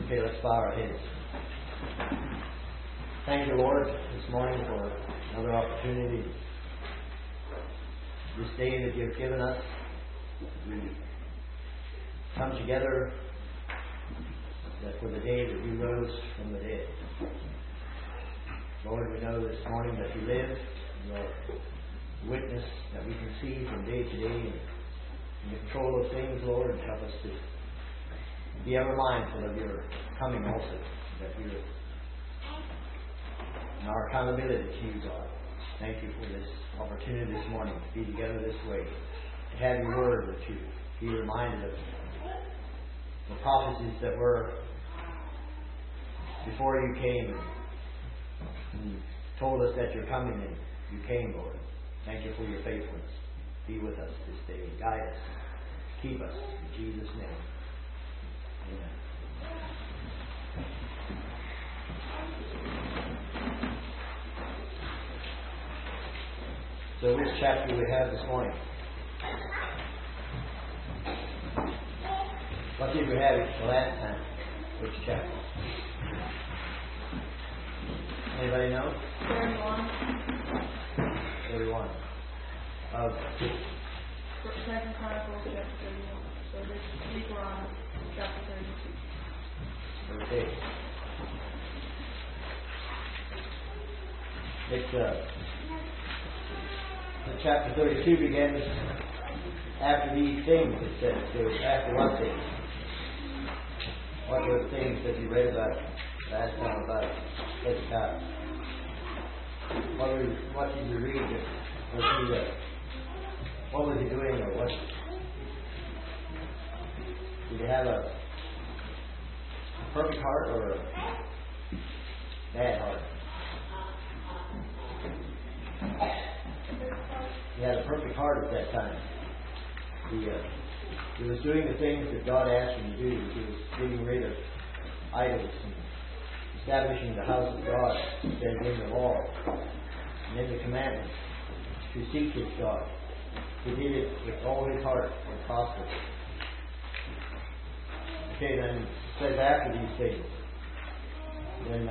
Okay, let's bow our heads. Thank you, Lord, this morning for another opportunity. This day that you've given us, we come together that for the day that you rose from the dead. Lord, we know this morning that you live, your witness that we can see from day to day, and in control of things, Lord, help us to be ever mindful of your coming also, that you're in our accountability to you, God. Thank you for this opportunity this morning to be together this way, to have your word, that you be reminded of the prophecies that were before you came and told us that you're coming, and you came, Lord. Thank you for your faithfulness. Be with us this day. Guide us. Keep us. In Jesus' name. Amen. So which chapter do we have this morning? What did we have the last time? Which chapter? Anybody know? 31. 31. Of 2nd Chronicles chapter 31. So this week we're on chapter 32. Okay. It's chapter 32 begins after these things, it says. So after what things? What were the things that you read about last time about Hezekiah? What did you read? What was he doing, or what? Did he have a perfect heart or a bad heart? He had a perfect heart at that time. He was doing the things that God asked him to do. He was getting rid of idols and establishing the house of God, said in the law and in the commandments, to seek his God. He did it with all his heart and prospered. Okay, then it says after these things, then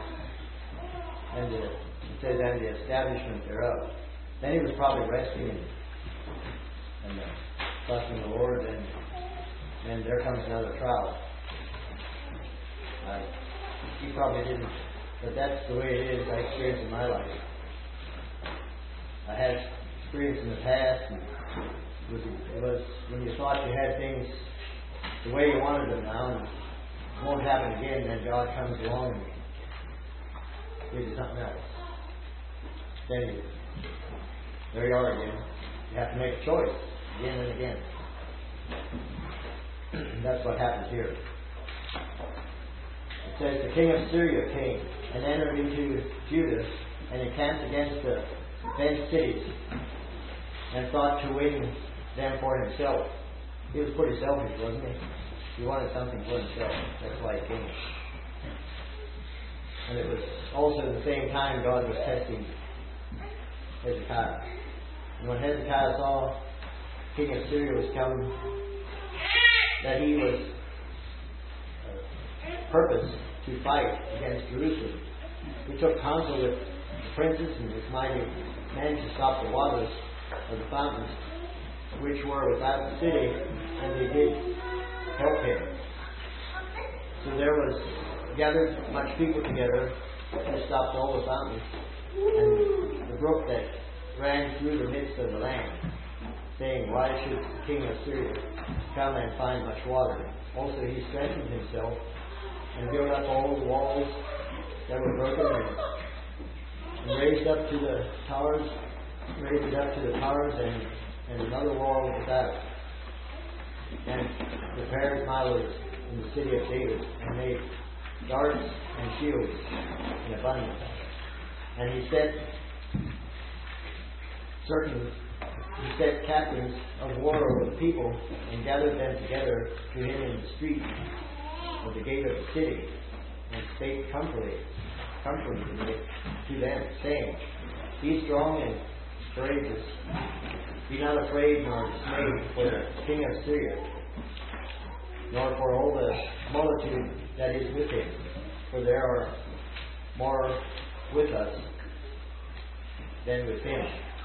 it says and the establishment thereof. Then he was probably resting and trusting the Lord, and there comes another trial. He probably didn't, but that's the way it is. I experienced in my life. I had experience in the past, and it was when you thought you had things the way you wanted them now, and it won't happen again, then God comes along and gives you something else. Then there you are again. You have to make a choice again and again. That's what happens here. It says the king of Syria came and entered into Judah and encamped against the fenced cities and thought to win them for himself. He was pretty selfish, wasn't he? He wanted something for himself. That's why he came. And it was also at the same time God was testing Hezekiah. And when Hezekiah saw king of Syria was coming, that he was purposed to fight against Jerusalem, he took counsel with the princes and his mighty men to stop the waters of the fountains which were without the city, and they did help him. So there was gathered much people together to stop all the fountains and the brook that ran through the midst of the land, saying, why should the king of Syria come and find much water? Also he strengthened himself and built up all the walls that were broken and raised it up to the towers and another wall without, and prepared milers in the city of David, and made darts and shields in abundance. And he set captains of war over the people, and gathered them together to him in the street of the gate of the city, and spake comfortingly to them, saying, be strong and courageous, be not afraid nor dismayed for the king of Syria, nor for all the multitude that is with him, for there are more with us than with him.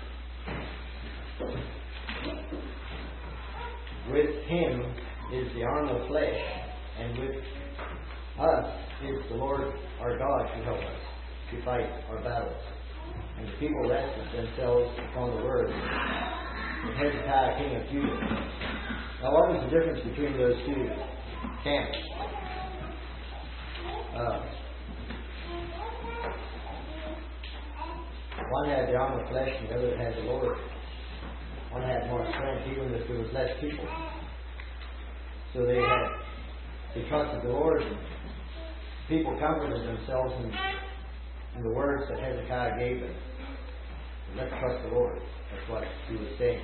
With him is the arm of flesh, and with us is the Lord our God to help us to fight our battles. And the people rested themselves upon the word of Hezekiah, king of Judah. Now, what was the difference between those two camps? One had the arm of flesh, and the other had the Lord. One had more strength, even if there was less people. So they trusted the Lord, and people comforted themselves in the words that Hezekiah gave them. Let's trust the Lord. That's what he was saying.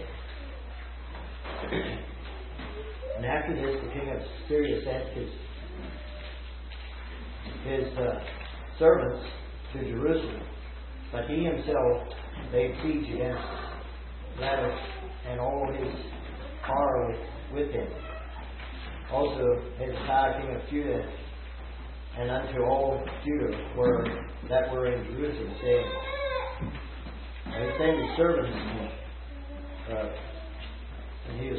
And after this, the king of Syria sent his servants to Jerusalem, but he himself laid siege against Lachish and all his power with him. Also Hezekiah, king of Judah, and unto all Judah that were in Jerusalem, saying, and he sent his servants, and he was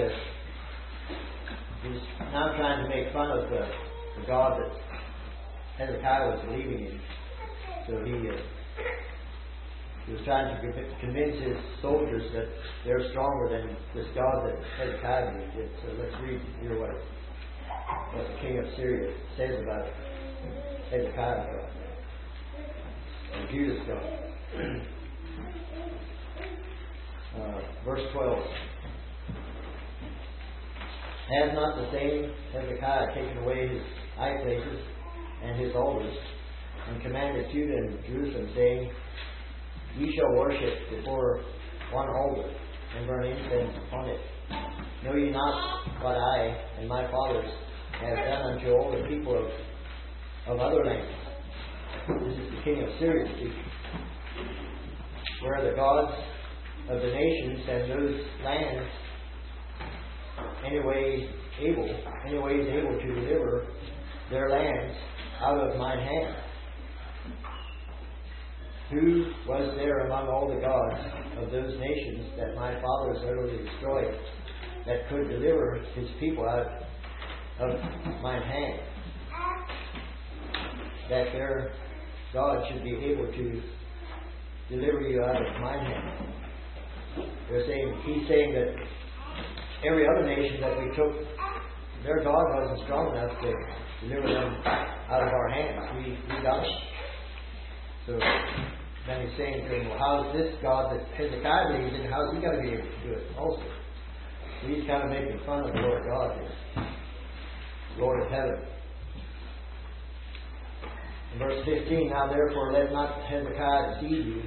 now trying to make fun of the God that Hezekiah was believing in. So he was trying to convince his soldiers that they're stronger than this God that Hezekiah believed in. So let's read here what the king of Syria says about Hezekiah's God and Judah's God. Verse 12. Has not the same Hezekiah taken away his high places and his altars, and commanded Judah and Jerusalem, saying, Ye shall worship before one altar, and burn incense upon it? Know ye not what I and my fathers have done unto all the people of other lands? This is the king of Syria speaking. Where the gods of the nations and those lands anyways able to deliver their lands out of mine hand. Who was there among all the gods of those nations that my fathers utterly destroyed, that could deliver his people out of mine hand? That their God should be able to deliver you out of mine hand. He's saying that every other nation that we took, their God wasn't strong enough to deliver them out of our hands. We got it. So then he's saying to him, well, how is this God that Hezekiah believes in, how is he going to be able to do it also? So he's kind of making fun of the Lord God here, Lord of heaven. In verse 15, now therefore let not Hezekiah deceive you.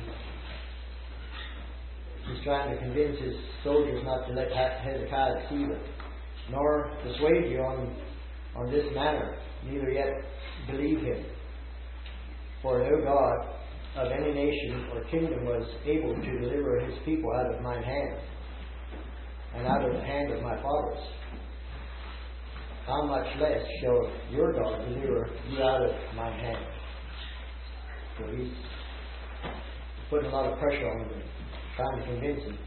He's trying to convince his soldiers not to let Hezekiah deceive them, nor persuade you on this matter, neither yet believe him. For no God of any nation or kingdom was able to deliver his people out of mine hand, and out of the hand of my fathers. How much less shall your God deliver you out of mine hand? So he's putting a lot of pressure on them, trying to convince him.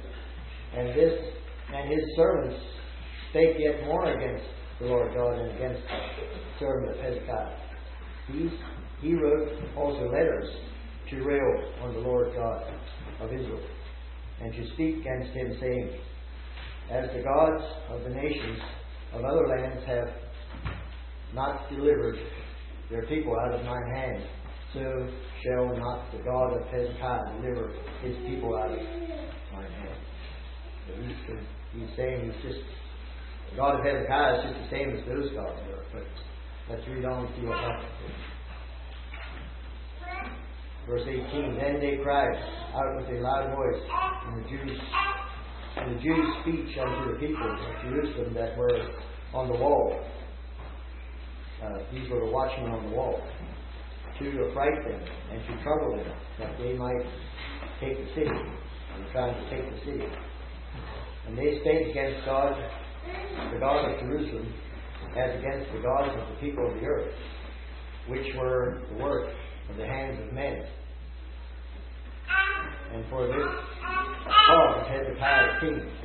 And his servants spake yet more against the Lord God and against the servant of Hezekiah. He wrote also letters to rail on the Lord God of Israel, and to speak against him, saying, As the gods of the nations of other lands have not delivered their people out of mine hand, so shall not the God of Hezekiah deliver his people out of mine hand. So he's saying the God of Hezekiah is just the same as those gods were. But let's read on and see what happens. Verse 18, Then they cried out with a loud voice, and the Jews speech unto the people of Jerusalem that were on the wall. These were the watchmen on the wall, to affright them and to trouble them, that they might take the city. And trying to take the city. And they spake against God, the God of Jerusalem, as against the gods of the people of the earth, which were the work of the hands of men. And for this cause Hezekiah the king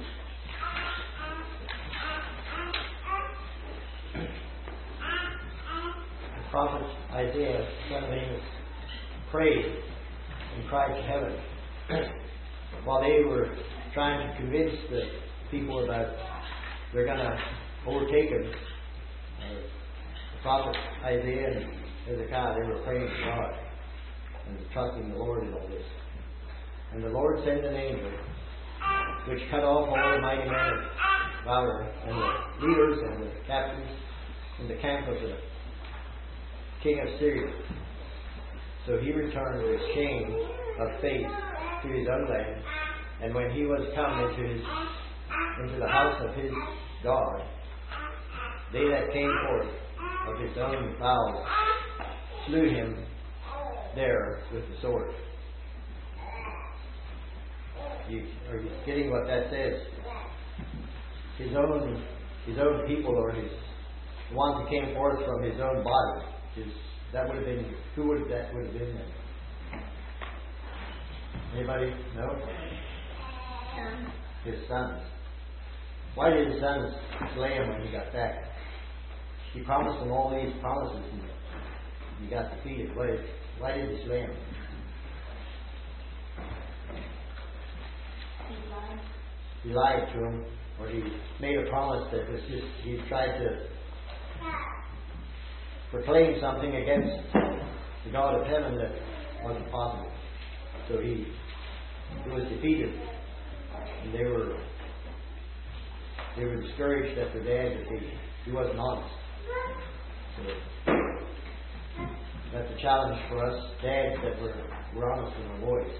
the prophet Isaiah, son of Amos, prayed and cried to heaven while they were trying to convince the people about they're going to overtake him. The prophet Isaiah and Hezekiah, they were praying to God and trusting the Lord in all this. And the Lord sent an angel which cut off all the mighty men of valor and the leaders and the captains in the camp of the king of Syria. So he returned with shame of face to his own land. And when he was come into the house of his God, they that came forth of his own bowels slew him there with the sword. Are you getting what that says? His own people, or the ones that came forth from his own body. That would have been, who would that would have been then? Anybody know? His sons. Why did his sons slay him when he got back? He promised them all these promises and he got defeated. Why did he slay him? He lied to him, or he made a promise that was just, he tried to proclaim something against the God of heaven that wasn't possible. So he was defeated, and they were discouraged at their dad that he wasn't honest. So that's a challenge for us dads, that we're honest with our boys.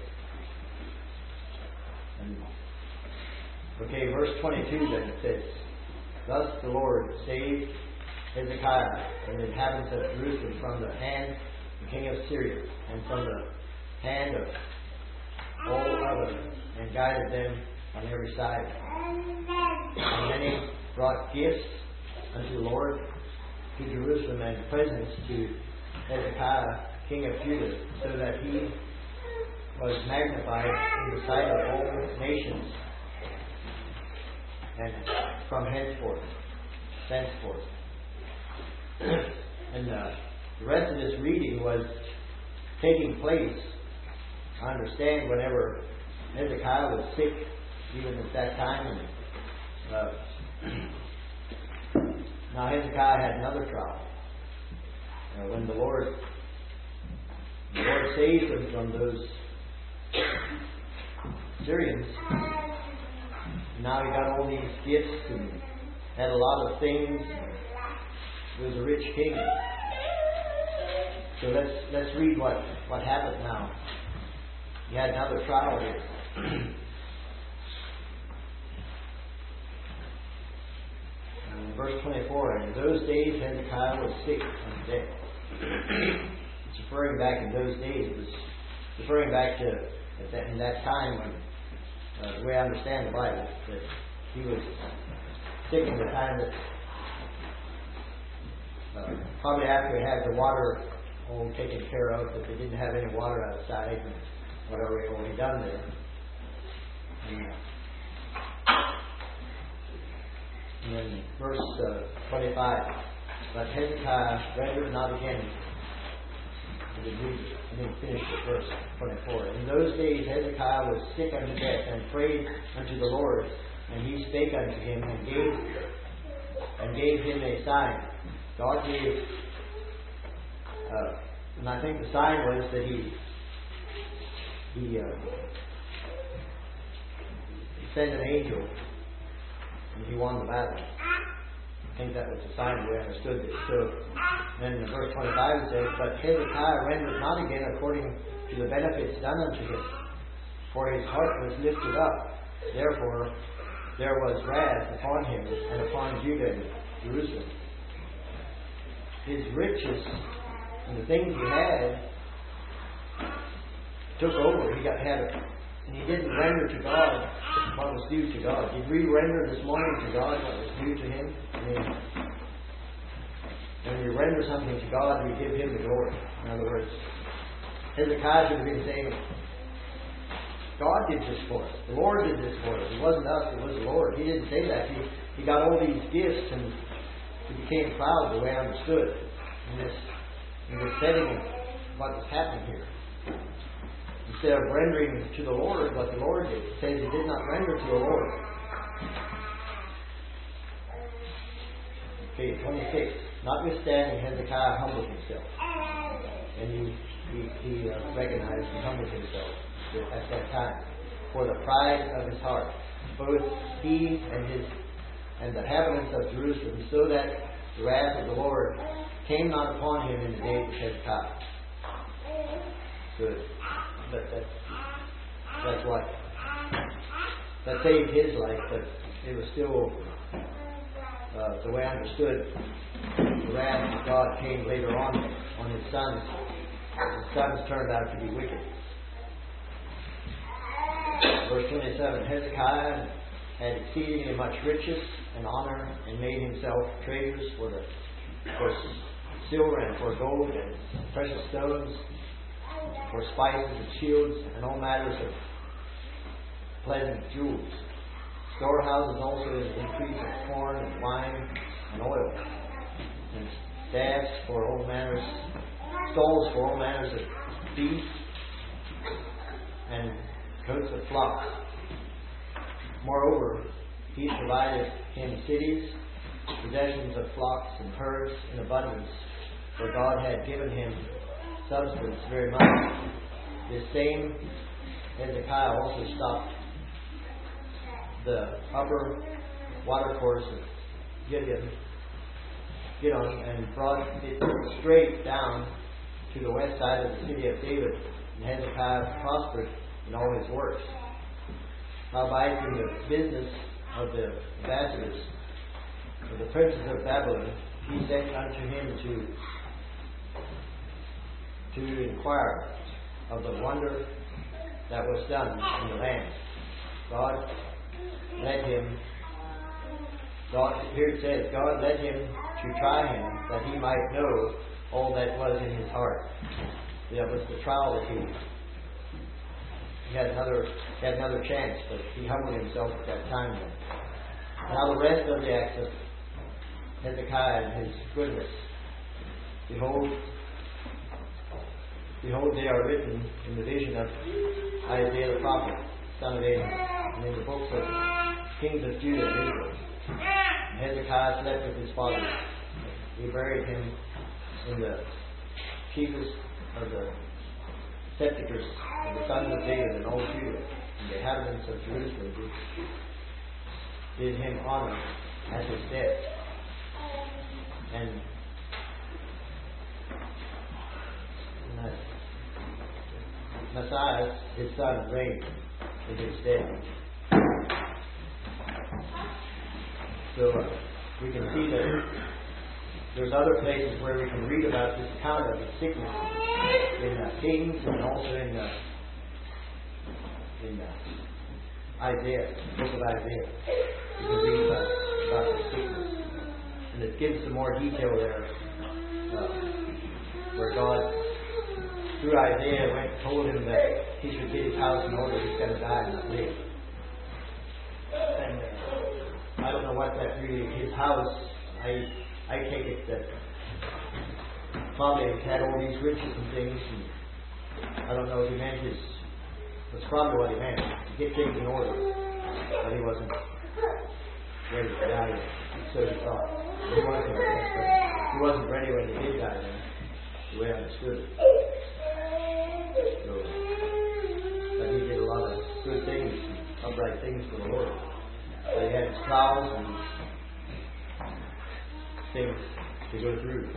And okay, verse 22 then it says, "Thus the Lord saved Hezekiah and the inhabitants of Jerusalem from the hand of the king of Syria, and from the hand of all others, and guided them on every side. And many brought gifts unto the Lord to Jerusalem, and presents to Hezekiah king of Judah, so that he was magnified in the sight of all nations, and from thenceforth. And the rest of this reading was taking place, I understand, whenever Hezekiah was sick, even at that time. And now Hezekiah had another trial. When the Lord saved him from those Syrians, now he got all these gifts and had a lot of things. He was a rich king. So let's read what happened now. He had another trial here. Verse 24, "And in those days Hezekiah was sick unto death." It's referring back in those days. It was referring back to in that time when, the way I understand the Bible, that he was sick in the time that probably after he had the water all taken care of, that they didn't have any water outside and whatever he already done there. And then verse 25, "But Hezekiah rendered not again." I didn't finish the verse 24. "In those days Hezekiah was sick unto death, and prayed unto the Lord, and he spake unto him, and gave him a sign." God gave, and I think the sign was that he sent an angel, and he won the battle. I think that was the sign we understood it. So then in verse 25 it says, "But Hezekiah rendered not again according to the benefits done unto him, for his heart was lifted up. Therefore there was wrath upon him and upon Judah and Jerusalem." His riches and the things he had took over. And he didn't render to God what was due to God. Did we render this morning to God what was due to Him? I mean, render something to God, we give Him the glory. In other words, Hezekiah should have been saying, God did this for us. The Lord did this for us. It wasn't us, it was the Lord. He didn't say that. He got all these gifts and he became proud the way I understood in this setting of what was happening here. Instead of rendering to the Lord what the Lord did, it says he did not render to the Lord. Okay, 26. Notwithstanding, Hezekiah humbled himself. And he recognized and humbled himself at that time for the pride of his heart, both he and the inhabitants of Jerusalem, so that the wrath of the Lord came not upon him in the days of Hezekiah. Good. But that's what that saved his life, but it was still the way I understood. The wrath of God came later on his sons. His sons turned out to be wicked. Verse 27, Hezekiah had exceedingly much riches and honor, and made himself treasures for silver and for gold and precious stones, for spices and shields, and all matters of pleasant jewels. Storehouses also increased of corn and wine and oil, and staffs for all manners, stalls for all manners of beasts, and coats of flocks. Moreover, he provided him cities, possessions of flocks and herds in abundance, for God had given him substance very much. This same Hezekiah also stopped the upper watercourse of Gideon, and brought it straight down to the west side of the city of David. And Hezekiah prospered in all his works. Howbeit, in the business of the ambassadors of the princes of Babylon, he sent unto him to inquire of the wonder that was done in the land. God led him. Here it says, God led him to try him, that he might know all that was in his heart. That was the trial that he had another chance, but he humbled himself at that time. Now the rest of the acts of Hezekiah and his goodness. Behold, they are written in the vision of Isaiah the prophet, son of Amos, and in the books of kings of Judah and Israel. And Hezekiah slept with his fathers. He buried him in the chiefest of the sepulchres of the sons of David and all Judah, and the inhabitants of Jerusalem did him honor at his death. And Messiah, his son, reigned in his stead. So we can see that there's other places where we can read about this account of his sickness in Kings and also in Isaiah, the book of Isaiah. You can read about his sickness, and it gives some more detail there, where God, through Isaiah, went and told him that he should get his house in order. He's going to die and not live. And I don't know what that really, his house, I take it that probably had all these riches and things, and I don't know if he meant that's probably what he meant, to get things in order, but he wasn't ready to die yet. So he thought. He wasn't ready when he did die then, the way I understood it. So, but he did a lot of good things, upright things for the Lord. But he had his trials and things to go through.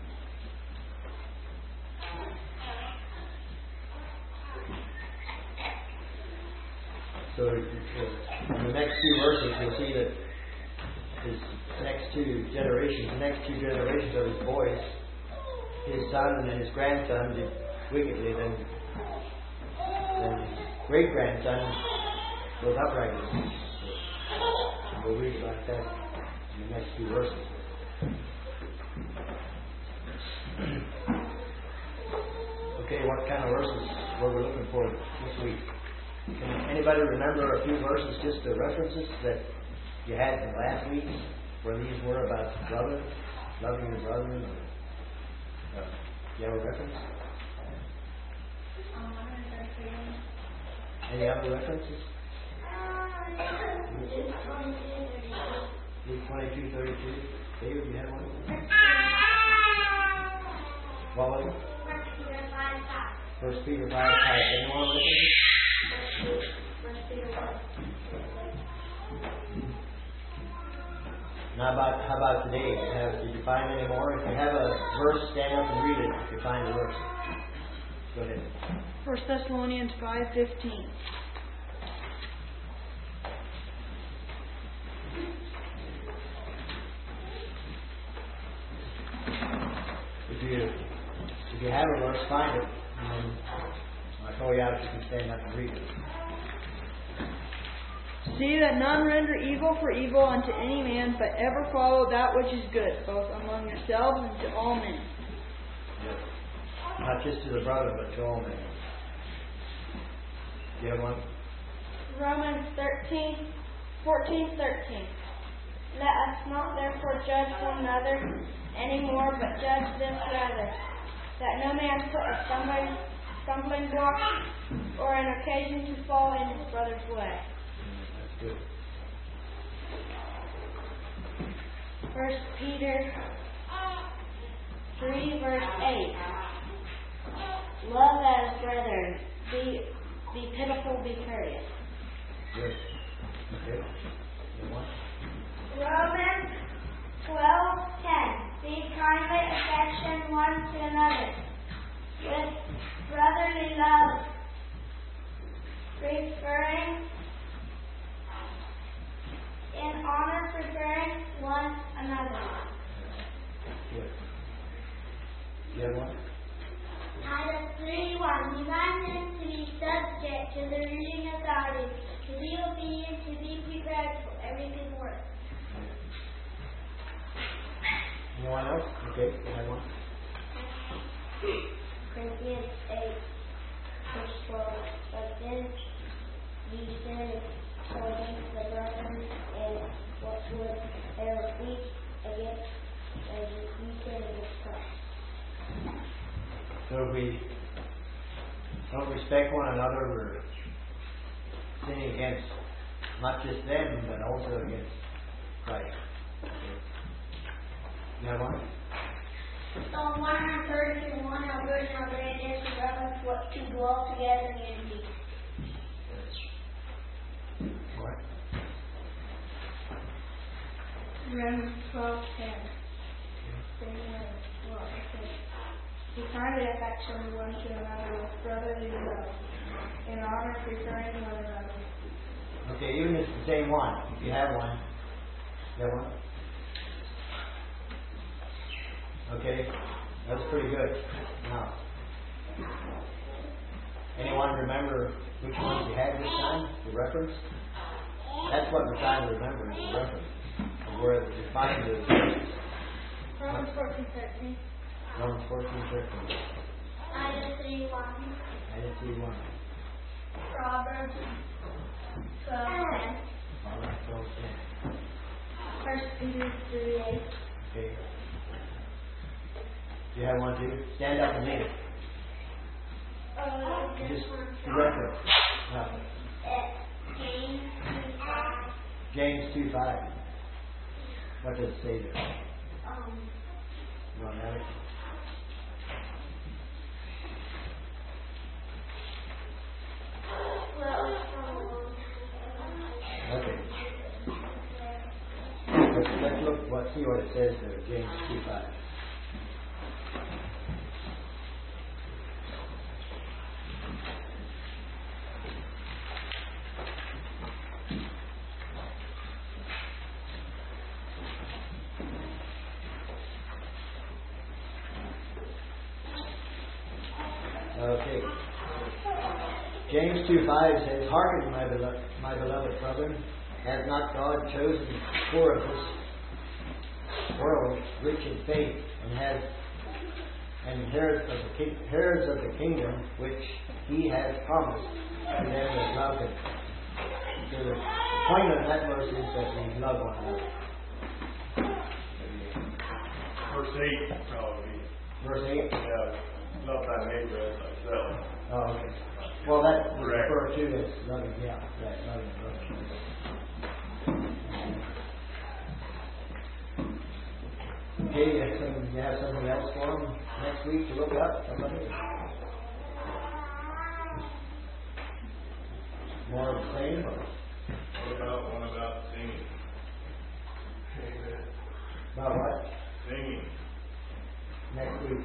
So in the next few verses, you'll see that his next two generations of his boys, his son and his grandson did wickedly, then his great-grandson was uprightly. So we'll read about that in the next few verses. Okay, what kind of verses were we looking for this week? Can anybody remember a few verses, just the references that you had from last week, where these were about brother, loving your brother? Or, do you have a reference? Any other references? Luke 22:32. David, do you have one? What was it? 1 Peter 5:5. Anyone with me? 1 Peter 1. Now, how about today? Did you find any more? If you have a verse, stand up and read it. If you find a verse, go ahead. 1 Thessalonians 5:15. If you have a verse, find it, and then I'll call you out. You can stand up and read it. See that none render evil for evil unto any man, but ever follow that which is good, both among yourselves and to all men. Yes. Not just to the brother, but to all men. Do you have one? Romans 14:13. Let us not therefore judge one another any more, but judge this rather, that no man put a stumbling block or an occasion to fall in his brother's way. That's good. 1 Peter 3:8. Love as brethren. Be pitiful, be courteous. Good. Okay. You have one? Romans 12:10. Be kindly affection one to another with brotherly love, preferring in honor, preferring one another. Good. You have one? Titus 3:1. Remind them to be subject to the ruling authority, to be obedient, to be prepared for every good work. Anyone else? Okay, you have one? Corinthians 8:12. But then you sin against the brethren, and what would their speak against as you sin against Christ. So if we don't respect one another, we're sinning against not just them, but also against Christ. Okay. You have one? Psalm 132:1. How good and how great is the reverence what to dwell together in unity. What? Romans 12:10. Be kindly affection one to another with brotherly love, in honor preferring one another. Okay, even if it's the same one, if you have one. You have one? Okay, that's pretty good. Now, anyone remember which ones you had this time? The reference? That's what we're trying to remember, is the reference. Where you find the Romans 14:13. Romans 14:13. Titus 3:1. I didn't see one. Proverbs 12:10. All right, 12:10. 1 Peter 3:8. Okay. Do you have one too? Stand up and read it. Just the reference. Nothing. James 2:5. What does it say there? You want to have it? Okay. Let's look. Let's see what it says there. James 2:5. Okay. James 2:5 says, "Hearken, my beloved brethren, has not God chosen the poor of this world rich in faith, and and heirs of the kingdom which he has promised to them that love him. So the point of that verse is that we love one another. Verse 8, probably. Verse 8? Yeah, love thy neighbor as thyself. Oh, okay. Well, that is Correct. referred to as loving, yeah, right, loving brother. Okay, you have something else for them next week to look up? Somebody? More of the same? One about singing? About what? Singing. Next week.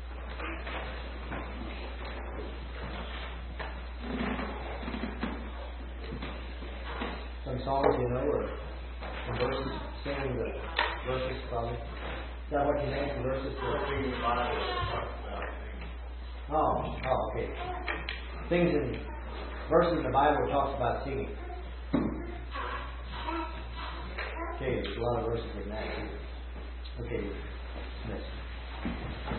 Some songs, or some verses, singing the verses probably. Is that what you meant, the verses? Singing the Bible talks about singing. Oh, okay. Things in verses in the Bible talks about singing. Okay, there's a lot of verses in that too. Okay, next.